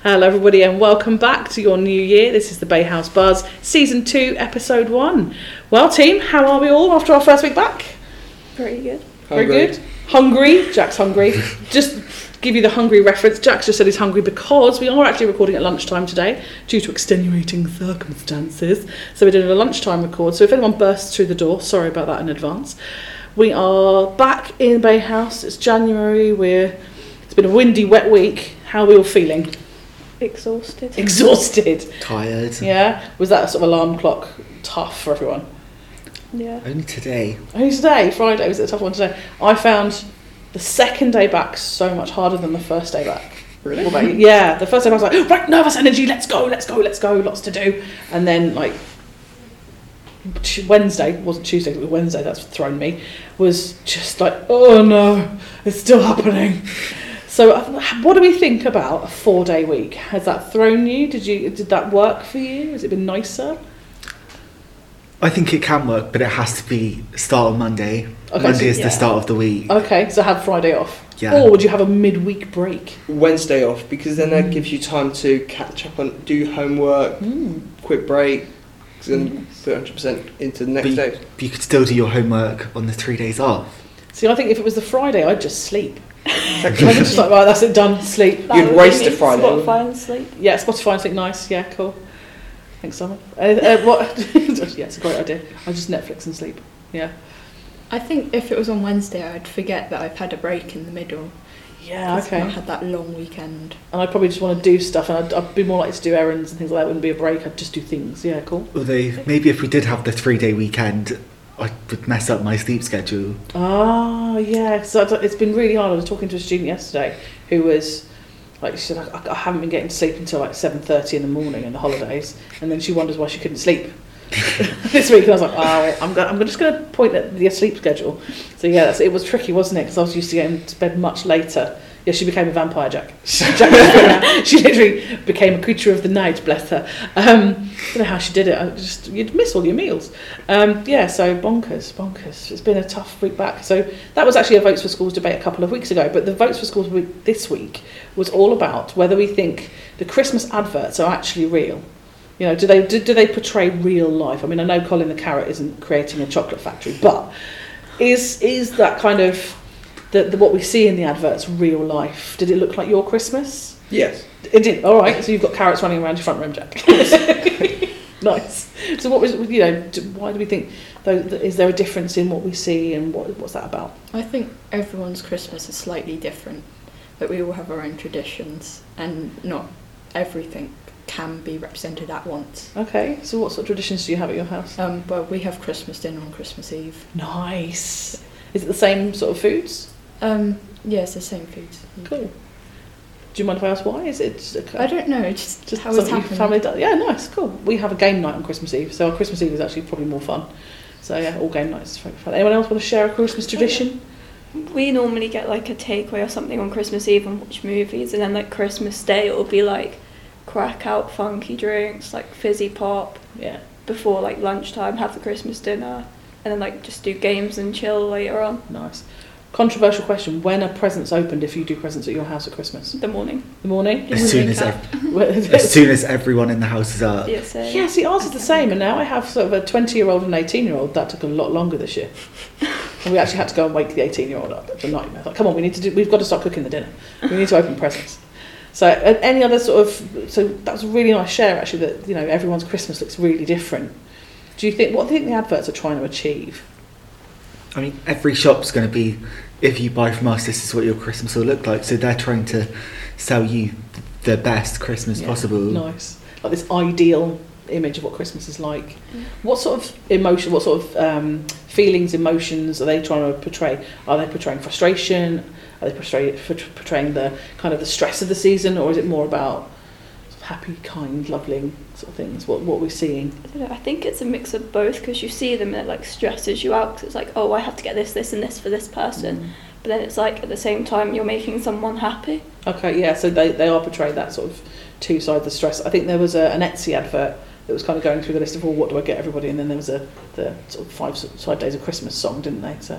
Hello everybody and welcome back to your new year. This is the Bay House Buzz, Season 2, Episode 1. Well team, how are we all after our first week back? Pretty good. Very good. Hungry. Jack's hungry. Just give you the hungry reference. Jack's just said he's hungry because we are actually recording at lunchtime today due to extenuating circumstances. So we're doing a lunchtime record. So if anyone bursts through the door, sorry about that in advance. We are back in Bay House. It's January. It's been a windy, wet week. How are we all feeling? Exhausted. Tired. Yeah? Was that sort of alarm clock tough for everyone? Yeah. Only today. Friday, was it a tough one today? I found the second day back so much harder than the first day back. Really? What about you? Yeah, the first day I was like, right, nervous energy, let's go, lots to do. And then like Wednesday, wasn't Tuesday, it was Wednesday, that's thrown me, was just like, oh no, it's still happening. So what do we think about a 4-day week? Has that thrown you? Did that work for you? Has it been nicer? I think it can work, but it has to be start on Monday. Okay, Monday is the start of the week. Okay, so have Friday off. Yeah. Or would you have a midweek break? Wednesday off, because then that gives you time to catch up on, do homework, quick break, and put 100% into the next day. But you could still do your homework on the 3 days off. See, I think if it was the Friday, I'd just sleep. I'm just like, right, that's it, done, sleep. You'd waste a Friday. Spotify and sleep. Yeah, Spotify and sleep, nice, yeah, cool. Thanks, Summer. What? Yeah, it's a great idea. I just Netflix and sleep, yeah. I think if it was on Wednesday, I'd forget that I've had a break in the middle. Yeah, okay. I've had that long weekend. And I'd probably just want to do stuff, and I'd be more likely to do errands and things like that. It wouldn't be a break, I'd just do things, yeah, cool. Although, maybe if we did have the 3-day weekend, I would mess up my sleep schedule. Ah, yeah. So it's been really hard. I was talking to a student yesterday who was like, she said, I haven't been getting to sleep until like 7:30 in the morning in the holidays, and then she wonders why she couldn't sleep this week. And I was like, oh, I'm just going to point at the sleep schedule. So yeah, it was tricky, wasn't it? Because I was used to getting to bed much later. Yeah, she became a vampire, Jack. She literally became a creature of the night, bless her. I don't know how she did it. You'd miss all your meals. Yeah, so bonkers. It's been a tough week back. So that was actually a Votes for Schools debate a couple of weeks ago. But the Votes for Schools week this week was all about whether we think the Christmas adverts are actually real. You know, do they portray real life? I mean, I know Colin the Carrot isn't creating a chocolate factory, but is that kind of what we see in the adverts real life? Did it look like your Christmas? Yes. It did. All right. So you've got carrots running around your front room, Jack. Nice. So what was, why do we think? Is there a difference in what we see, and what's that about? I think everyone's Christmas is slightly different, but we all have our own traditions, and not everything can be represented at once. Okay. So what sort of traditions do you have at your house? Well, we have Christmas dinner on Christmas Eve. Nice. Is it the same sort of foods? Yeah, it's the same foods. Cool. Do you mind if I ask why? Is it just I don't know, just how it's something your happened. family does? Yeah, nice, cool. We have a game night on Christmas Eve, so our Christmas Eve is actually probably more fun. So yeah, all game nights is very fun. Anyone else want to share a Christmas tradition? We normally get like a takeaway or something on Christmas Eve and watch movies, and then like Christmas Day it'll be like crack out funky drinks, like fizzy pop. Yeah. Before like lunchtime, have the Christmas dinner, and then like just do games and chill later on. Nice. Controversial question: when are presents opened if you do presents at your house at Christmas? The morning. The morning? As soon as everyone in the house is up. Yeah, so yeah, see, ours is the same, and now I have sort of a 20-year-old and an 18-year-old. That took a lot longer this year. And we actually had to go and wake the 18-year-old up. It's a nightmare. Like, come on, we've got to start cooking the dinner. We need to open presents. So any other so that was a really nice share actually, that everyone's Christmas looks really different. What do you think the adverts are trying to achieve? I mean, every shop's going to be, if you buy from us, this is what your Christmas will look like. So they're trying to sell you the best Christmas possible. Nice. Like this ideal image of what Christmas is like. What sort of emotion, what sort of feelings, emotions are they trying to portray? Are they portraying frustration? Are they portraying the kind of the stress of the season, or is it more about sort of happy, kind, lovely sort of things? What we're seeing? I don't know, I think it's a mix of both, because you see them and it like stresses you out, because it's like, oh, I have to get this and this for this person, but then it's like at the same time you're making someone happy. Okay, yeah, so they are portraying that sort of two sides of the stress. I think there was an Etsy advert that was kind of going through the list of, what do I get everybody, and then there was the sort of 5 days of Christmas song, didn't they? So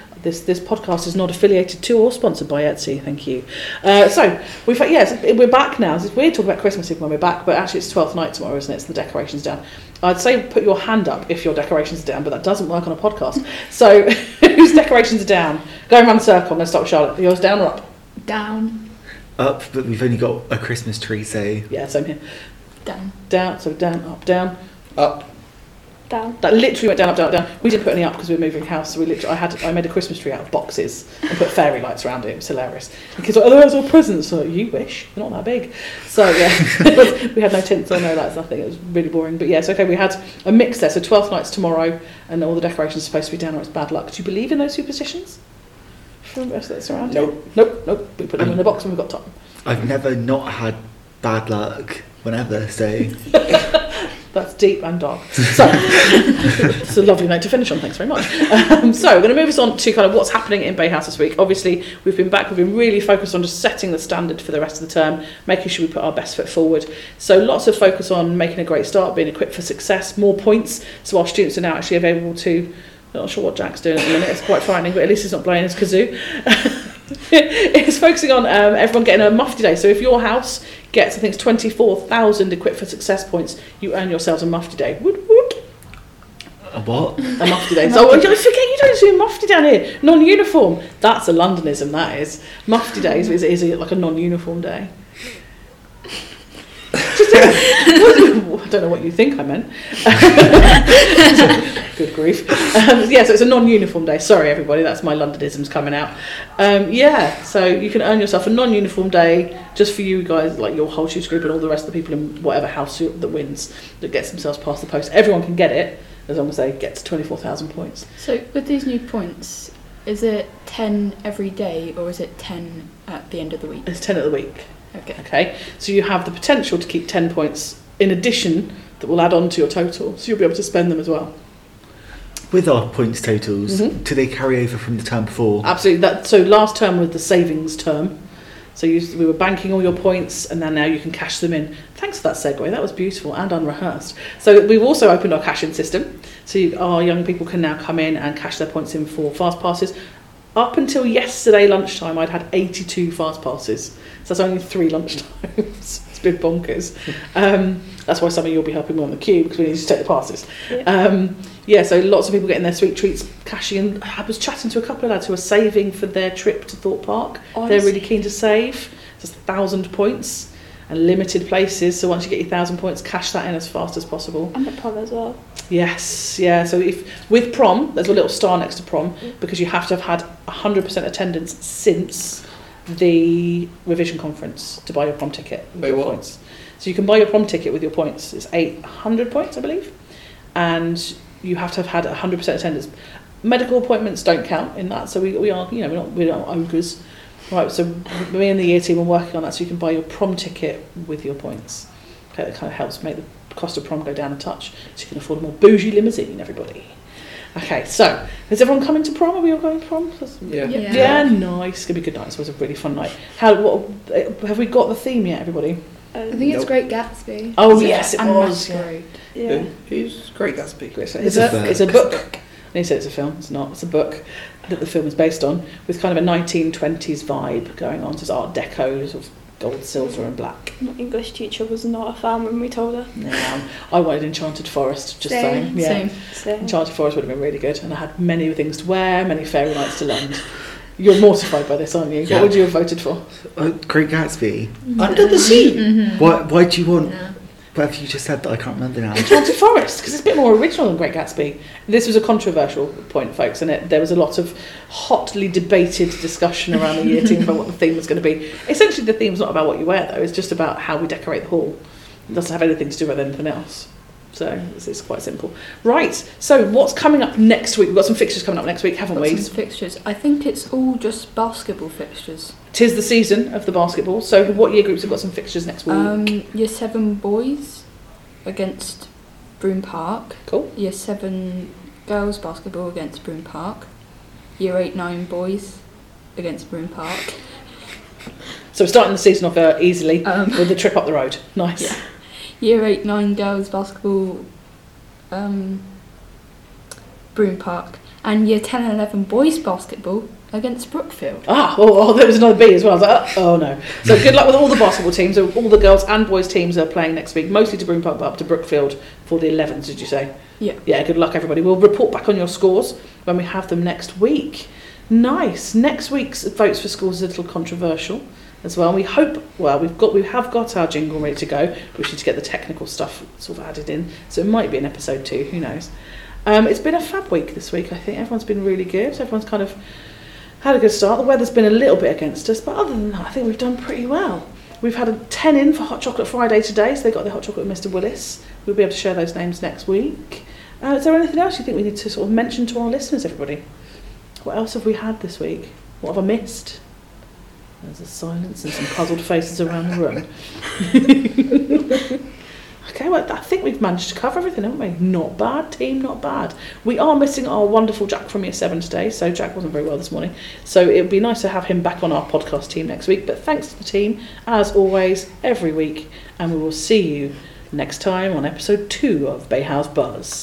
This podcast is not affiliated to or sponsored by Etsy, thank you. So we're back now. It's weird talking about Christmas Eve when we're back, but actually it's 12th night tomorrow, isn't it? It's the decorations down. I'd say put your hand up if your decorations are down, but that doesn't work on a podcast. So whose decorations are down? Going around the circle. I'm going to start with Charlotte. Are yours down or up? Down. Up, but we've only got a Christmas tree, so... Yeah, same here. Down. Down, so down, up, down. Up. Down. That literally went down, up, down, up, down. We didn't put any up because we were moving house, so I made a Christmas tree out of boxes and put fairy lights around it. It was hilarious. The kids were like, oh, those are all presents. So you wish, they're not that big. So yeah, we had no tints or no lights, nothing. It was really boring. But yes, okay, we had a mix there. So 12th night's tomorrow, and all the decorations are supposed to be down, or it's bad luck. Do you believe in those superstitions? From the rest that's around? Nope. Nope. We put them in the box when we got time. I've never not had bad luck whenever, so... That's deep and dark. So, it's a lovely note to finish on, thanks very much. So, we're going to move us on to kind of what's happening in Bay House this week. Obviously, we've been really focused on just setting the standard for the rest of the term, making sure we put our best foot forward. So, lots of focus on making a great start, being equipped for success, more points, so our students are now actually available to... I'm not sure what Jack's doing at the minute, it's quite frightening, but at least he's not blowing his kazoo. It's focusing on everyone getting a Mufti Day. So if your house gets, I think it's 24,000 equipped for success points, you earn yourselves a Mufti Day. Woot woot. A what? A Mufti Day. So I forget you don't do a Mufti down here. Non-uniform. That's a Londonism, that is. Mufti Day is like a non-uniform day. I don't know what you think I meant. Good grief. Yeah, so it's a non-uniform day. Sorry, everybody, that's my Londonisms coming out. Yeah, so you can earn yourself a non-uniform day just for you guys, like your whole tutor group and all the rest of the people in whatever house that wins, that gets themselves past the post. Everyone can get it as long as they get to 24,000 points. So with these new points, is it 10 every day or is it 10 at the end of the week? It's 10 at the week. Okay. So you have the potential to keep 10 points in addition that will add on to your total, so you'll be able to spend them as well. With our points totals, do they carry over from the term before? Absolutely. So last term was the savings term. So we were banking all your points, and then now you can cash them in. Thanks for that segue. That was beautiful and unrehearsed. So we've also opened our cash-in system. So our young people can now come in and cash their points in for fast passes. Up until yesterday lunchtime, I'd had 82 fast passes. So that's only 3 lunchtimes. It's been bonkers. That's why some of you will be helping me on the queue, because we need to take the passes. Yeah, so lots of people getting their sweet treats, cashing in. I was chatting to a couple of lads who are saving for their trip to Thorpe Park. They're really keen to save. Just 1,000 points and limited places. So once you get your 1,000 points, cash that in as fast as possible. And the prom as well. Yes, yeah. So with prom, there's a little star next to prom, because you have to have had 100% attendance since the revision conference to buy your prom ticket with your points. So you can buy your prom ticket with your points. It's 800 points, I believe, and you have to have had 100% attendance. Medical appointments don't count in that, so we are, we're not ogres, right? So me and the year team are working on that, so you can buy your prom ticket with your points. Okay, that kind of helps make the cost of prom go down a touch, so you can afford a more bougie limousine, everybody. Okay, so is everyone coming to prom? Are we all going to prom? Yeah, nice. It's gonna be a good night. It was a really fun night. Have we got the theme yet, everybody? I think it's Great Gatsby. Oh yes, it was. Yeah. Who's Great Gatsby? It's a book. They say it's a film. It's not. It's a book that the film is based on, with kind of a 1920s vibe going on. So it's Art Deco, sort of gold, silver, and black. My English teacher was not a fan when we told her. No, I wanted Enchanted Forest. Just saying. Yeah. Same. Enchanted Forest would have been really good, and I had many things to wear, many fairy lights to lend. You're mortified by this, aren't you? Yeah. What would you have voted for? Great Gatsby. Under the Sea. Mm-hmm. Why do you want... What have you just said that I can't remember now? Enchanted Forest, because it's a bit more original than Great Gatsby. This was a controversial point, folks, and there was a lot of hotly debated discussion around the year team about what the theme was going to be. Essentially, the theme's not about what you wear, though. It's just about how we decorate the hall. It doesn't have anything to do with anything else. So it's quite simple. Right, so what's coming up next week? We've got some fixtures coming up next week, haven't we? Some fixtures. I think it's all just basketball fixtures. 'Tis the season of the basketball. So what year groups have got some fixtures next week? Year 7 boys against Broome Park. Cool. Year 7 girls basketball against Broome Park. Year 8-9 boys against Broome Park. So we're starting the season off easily with the trip up the road. Nice. Yeah. Year 8-9 girls basketball, Broome Park, and Year 10 and 11 boys basketball against Brookfield. There was another B as well. I was like, oh no. So good luck with all the basketball teams. So all the girls and boys teams are playing next week, mostly to bring up to Brookfield for the 11s, did you say? Yeah. Yeah, good luck everybody. We'll report back on your scores when we have them next week. Nice. Next week's votes for schools is a little controversial as well. We hope, we have got our jingle ready to go. We should get the technical stuff sort of added in. So it might be an episode 2, who knows. It's been a fab week this week, I think. Everyone's been really good. Everyone's kind of had a good start. The weather's been a little bit against us, but other than that, I think we've done pretty well. We've had a 10 in for Hot Chocolate Friday today, so they got the hot chocolate with Mr. Willis. We'll be able to share those names next week. Is there anything else you think we need to sort of mention to our listeners, everybody? What else have we had this week? What have I missed? There's a silence and some puzzled faces around the room. Okay, well, I think we've managed to cover everything, haven't we? Not bad, team, not bad. We are missing our wonderful Jack from Year 7 today, so Jack wasn't very well this morning. So it would be nice to have him back on our podcast team next week. But thanks to the team, as always, every week. And we will see you next time on episode 2 of Bay House Buzz.